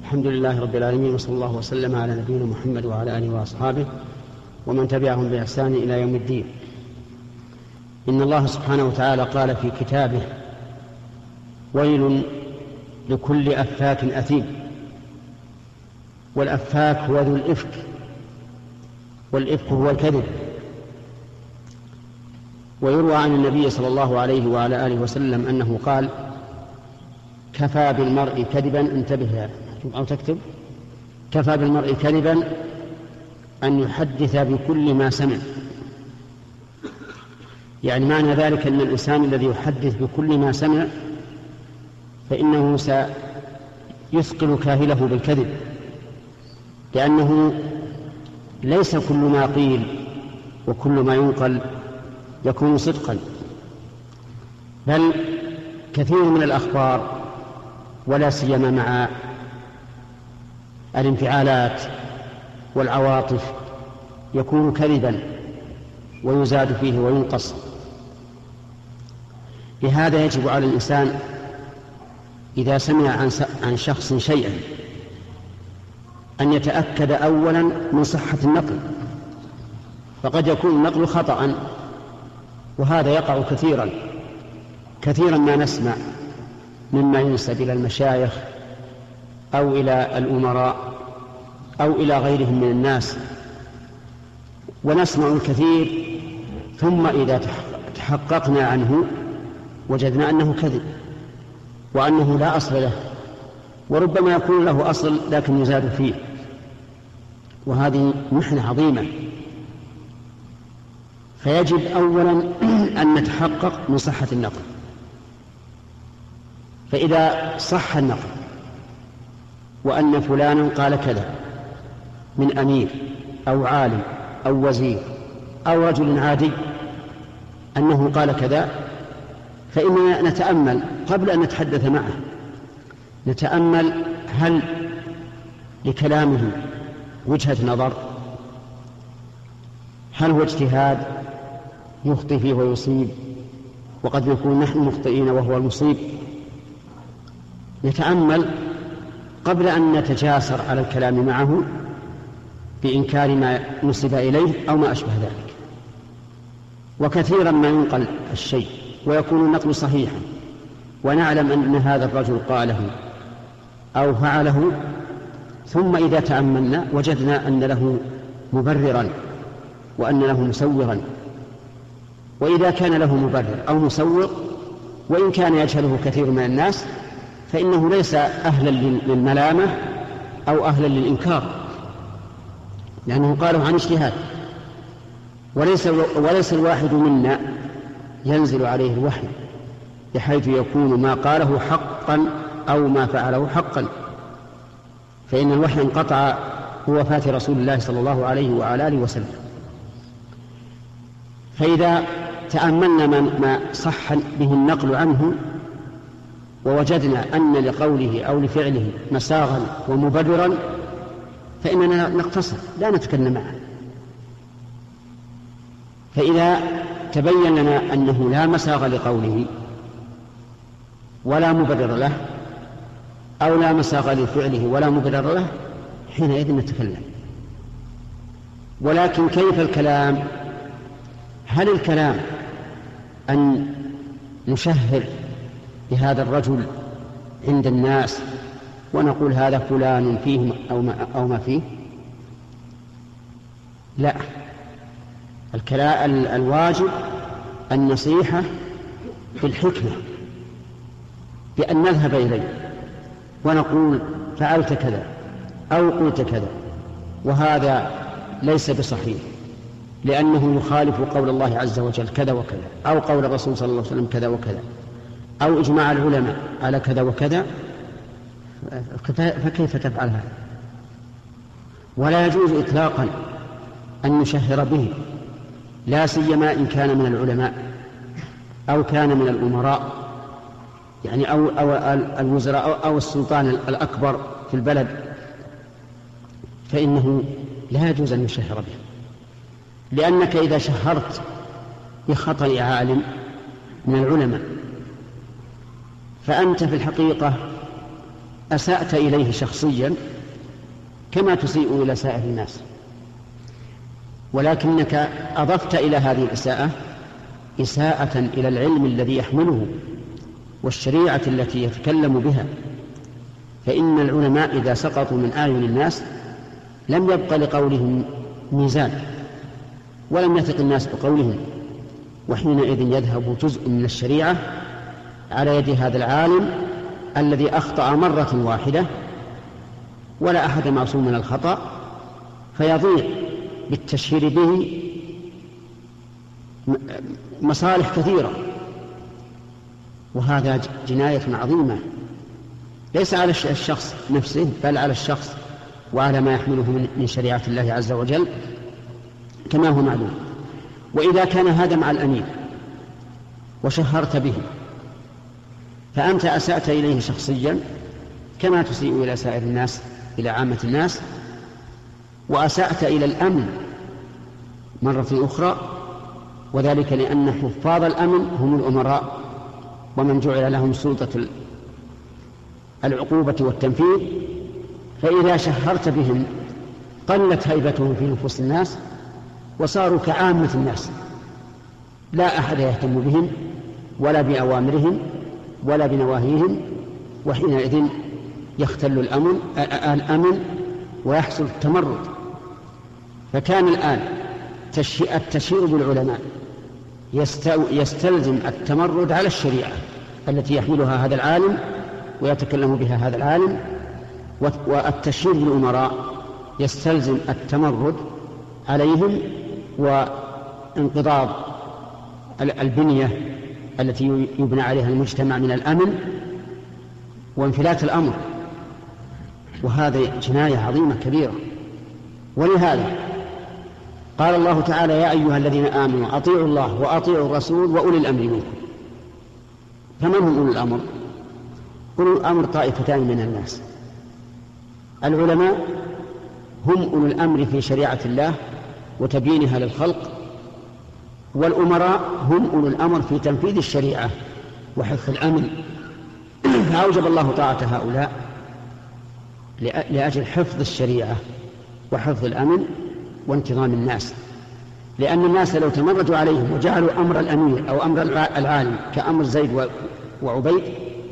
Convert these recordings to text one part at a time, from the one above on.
الحمد لله رب العالمين، وصلى الله وسلم على نبينا محمد وعلى آله وأصحابه ومن تبعهم بإحسان إلى يوم الدين. إن الله سبحانه وتعالى قال في كتابه: ويل لكل أفاك أثيم. والأفاك هو ذو الإفك، والإفك هو الكذب. ويروى عن النبي صلى الله عليه وعلى آله وسلم أنه قال: كفى بالمرء كذبا، انتبه أو تكتب: كفى بالمرء كذبا أن يحدث بكل ما سمع. يعني معنى ذلك أن الإنسان الذي يحدث بكل ما سمع فإنه سيثقل كاهله بالكذب، لأنه ليس كل ما قيل وكل ما ينقل يكون صدقا، بل كثير من الأخبار ولا سيما مع الانفعالات والعواطف يكون كذبا ويزاد فيه وينقص. لهذا يجب على الإنسان إذا سمع عن شخص شيئا أن يتأكد أولا من صحة النقل، فقد يكون النقل خطأ، وهذا يقع كثيرا ما نسمع مما ينسب إلى المشايخ أو إلى الأمراء أو إلى غيرهم من الناس، ونسمع الكثير ثم إذا تحققنا عنه وجدنا أنه كذب وأنه لا أصل له، وربما يكون له أصل لكن يزاد فيه، وهذه محنة عظيمة. فيجب أولا أن نتحقق من صحة النقل. فإذا صح النقل وأن فلانا قال كذا من أمير أو عالم أو وزير أو رجل عادي أنه قال كذا، فإننا نتأمل قبل أن نتحدث معه، نتأمل هل لكلامه وجهة نظر، هل هو اجتهاد يخطئ فيه ويصيب، وقد نكون نحن مخطئين وهو المصيب. نتأمل قبل أن نتجاسر على الكلام معه بإنكار ما نسب إليه أو ما أشبه ذلك. وكثيرا ما ينقل الشيء ويكون النقل صحيحا ونعلم أن هذا الرجل قاله أو فعله، ثم إذا تأملنا وجدنا أن له مبررا وأن له مسورا. وإذا كان له مبرر أو مسور وإن كان يجهله كثير من الناس فإنه ليس أهلا للملامة أو أهلا للإنكار، لأنه قاله عن اجتهاد. وليس الواحد منا ينزل عليه الوحي بحيث يكون ما قاله حقا أو ما فعله حقا، فإن الوحي انقطع بوفاة رسول الله صلى الله عليه وعلى آله وسلم. فإذا تأملنا ما صح به النقل عنه ووجدنا أن لقوله أو لفعله مساغا ومبررا فإننا نقتصر لا نتكلم معه. فإذا تبين لنا أنه لا مساغ لقوله ولا مبرر له أو لا مساغ لفعله ولا مبرر له حينئذ نتكلم. ولكن كيف الكلام؟ هل الكلام أن نشهر بهذا الرجل عند الناس ونقول هذا فلان فيه أو ما فيه؟ لا، الواجب النصيحة بالحكمة، بأن نذهب إليه ونقول فعلت كذا أو قلت كذا وهذا ليس بصحيح، لأنه يخالف قول الله عز وجل كذا وكذا، أو قول الرسول صلى الله عليه وسلم كذا وكذا، أو إجماع العلماء على كذا وكذا، فكيف تفعل هذا؟ ولا يجوز إطلاقا أن نشهر به، لا سيما إن كان من العلماء أو كان من الأمراء، يعني أو الوزراء أو السلطان الأكبر في البلد، فإنه لا يجوز أن نشهر به، لأنك إذا شهرت بخطأ عالم من العلماء فأنت في الحقيقة أسأت إليه شخصيا كما تسيء إلى سائر الناس، ولكنك أضفت إلى هذه الإساءة إساءة إلى العلم الذي يحمله والشريعة التي يتكلم بها. فإن العلماء إذا سقطوا من أعين الناس لم يبق لقولهم ميزان، ولم يثق الناس بقولهم، وحينئذ يذهب جزء من الشريعة على يد هذا العالم الذي أخطأ مرة واحدة ولا أحد معصوم من الخطأ، فيضيع بالتشهير به مصالح كثيرة. وهذا جناية عظيمة ليس على الشخص نفسه بل على الشخص وعلى ما يحمله من شريعة الله عز وجل كما هو معلوم. وإذا كان هذا مع الأمير وشهرت به فأنت أسأت إليه شخصيا كما تسيء إلى سائر الناس، إلى عامة الناس، وأسأت إلى الأمن مرة أخرى، وذلك لأن حفاظ الأمن هم الأمراء ومن جعل لهم سلطة العقوبة والتنفيذ. فإذا شهرت بهم قلت هيبتهم في نفوس الناس وصاروا كعامة الناس، لا أحد يهتم بهم ولا بأوامرهم ولا بنواهيهم، وحينئذ يختل الأمن ويحصل التمرد. فكان الآن التشهير بالعلماء يستلزم التمرد على الشريعة التي يحملها هذا العالم ويتكلم بها هذا العالم، والتشهير بالأمراء يستلزم التمرد عليهم وانقضاض البنية التي يبنى عليها المجتمع من الأمن وانفلات الأمر، وهذه جناية عظيمة كبيرة. ولهذا قال الله تعالى: يا أيها الذين آمنوا أطيعوا الله وأطيعوا الرسول وأولي الأمر منكم. فمن هم أولي الأمر؟ أولي الأمر طائفتان من الناس: العلماء هم أولي الأمر في شريعة الله وتبيينها للخلق، والأمراء هم أولي الأمر في تنفيذ الشريعة وحفظ الأمن. فأوجب الله طاعة هؤلاء لأجل حفظ الشريعة وحفظ الأمن وانتظام الناس، لأن الناس لو تمردوا عليهم وجعلوا أمر الأمير أو أمر العالم كأمر زيد وعبيد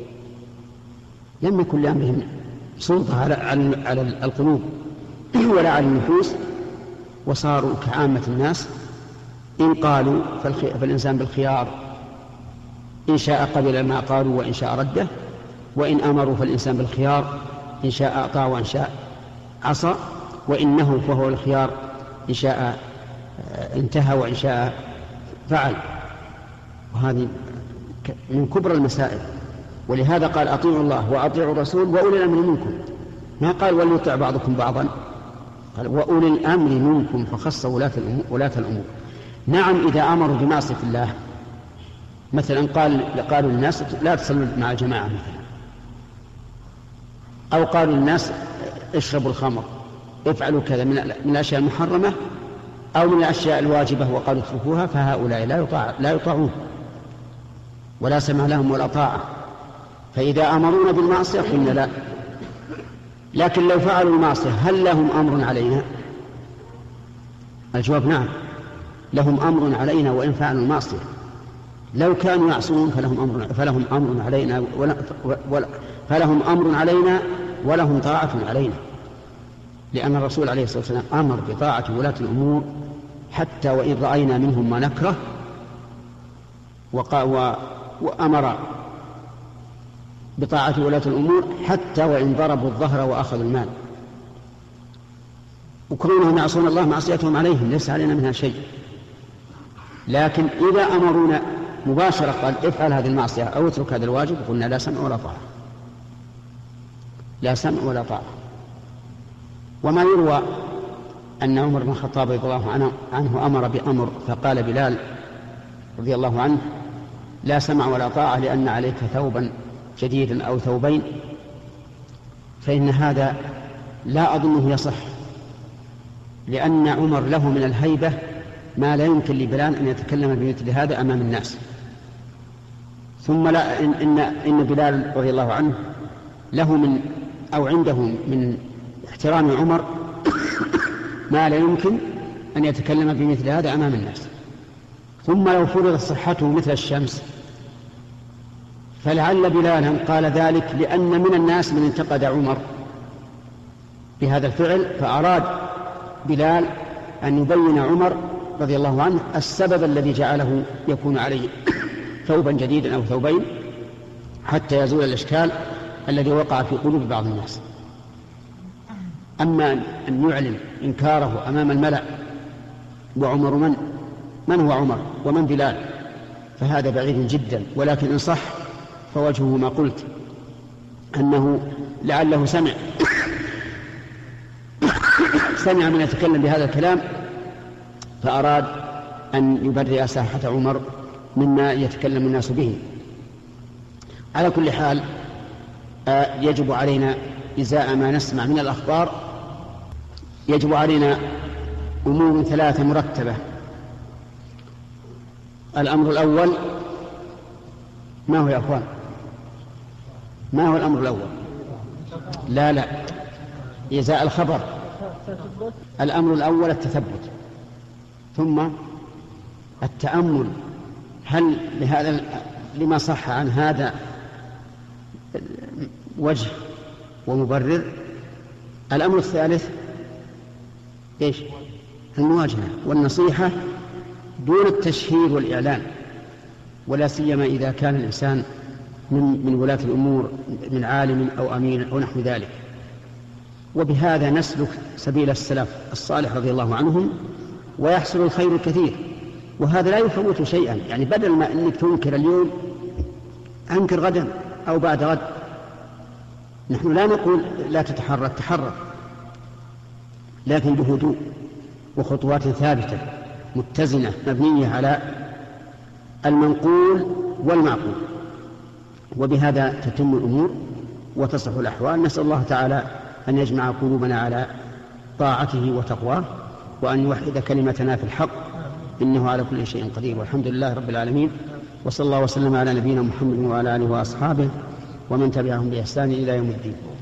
لم يكن لأمرهم سلطة على القلوب ولا على النفوس، وصاروا كعامة الناس. إن قالوا فالإنسان بالخيار، إن شاء قبل ما قالوا وإن شاء رده، وإن أمروا فالإنسان بالخيار، إن شاء أطاع وإن شاء عصى، وإنه فهو الخيار، إن شاء انتهى وإن شاء فعل. وهذه من كبر المسائل. ولهذا قال: أطيعوا الله وأطيعوا الرسول وأولي الأمر منكم. ما قال وليطع بعضكم بعضا، قال وأولي الأمر منكم، فخص ولاة الأمور. نعم، إذا أمروا بمعصية الله مثلا قالوا للناس لا تصلوا مع الجماعة مثلا، أو قالوا للناس اشربوا الخمر، افعلوا كذا من الأشياء المحرمة أو من الأشياء الواجبة وقالوا اتركوها، فهؤلاء لا يطاعون ولا سمع لهم ولا طاعة. فإذا أمرونا بالمعصية قلنا لا. لكن لو فعلوا المعصية هل لهم أمر علينا؟ الجواب نعم، لهم أمر علينا وإن فعلوا المعصية. لو كانوا يعصون فلهم أمر علينا ولهم طاعة علينا، لأن الرسول عليه الصلاة والسلام أمر بطاعة ولاة الأمور حتى وإن رأينا منهم ما نكره، وأمر بطاعة ولاة الأمور حتى وإن ضربوا الظهر وأخذوا المال. وكونهم يعصون الله معصيتهم عليهم ليس علينا منها شيء. لكن إذا أمرونا مباشرة قال افعل هذه المعصية أو اترك هذا الواجب، قلنا لا سمع ولا طاعة، لا سمع ولا طاعة. وما يروى أن عمر بن الخطاب رضي الله عنه أمر بأمر فقال بلال رضي الله عنه: لا سمع ولا طاعة لأن عليك ثوبا جديدا أو ثوبين، فإن هذا لا أظنه يصح، لأن عمر له من الهيبة ما لا يمكن لبلال أن يتكلم بمثل هذا أمام الناس. ثم لا إن بلال رضي الله عنه له أو عندهم من احترام عمر ما لا يمكن أن يتكلم بمثل هذا أمام الناس. ثم لو فرضت صحته مثل الشمس فلعل بلالا قال ذلك لأن من الناس من انتقد عمر بهذا الفعل، فأراد بلال أن يبين عمر رضي الله عنه السبب الذي جعله يكون عليه ثوبا جديدا أو ثوبين حتى يزول الإشكال الذي وقع في قلوب بعض الناس. أما أن يعلن إنكاره أمام الملأ وعمر من هو عمر ومن بلال فهذا بعيد جدا. ولكن إن صح فوجهه ما قلت، أنه لعله سمع من يتكلم بهذا الكلام فأراد أن يبرئ ساحة عمر مما يتكلم الناس به. على كل حال يجب علينا إزاء ما نسمع من الأخبار يجب علينا أمور 3 مرتبة. الأمر الأول ما هو يا أخوان؟ ما هو الأمر الأول؟ لا إزاء الخبر. الأمر الأول التثبت، ثم التأمل هل لهذا لما صح عن هذا وجه ومبرر. الأمر الثالث إيش؟ المواجهة والنصيحة دون التشهير والإعلان، ولا سيما إذا كان الإنسان من ولاة الأمور من عالم أو أمين أو نحو ذلك. وبهذا نسلك سبيل السلف الصالح رضي الله عنهم ويحصل الخير الكثير. وهذا لا يفوت شيئا، يعني بدل ما أنك تنكر اليوم أنكر غدا أو بعد غد. نحن لا نقول لا تتحرك، لكن بهدوء وخطوات ثابتة متزنة مبنية على المنقول والمعقول، وبهذا تتم الأمور وتصح الأحوال. نسأل الله تعالى أن يجمع قلوبنا على طاعته وتقواه، وأن يوحد كلمتنا في الحق، إنه على كل شيء قدير. والحمد لله رب العالمين، وصلى الله وسلم على نبينا محمد وعلى آله وأصحابه ومن تبعهم بإحسان إلى يوم الدين.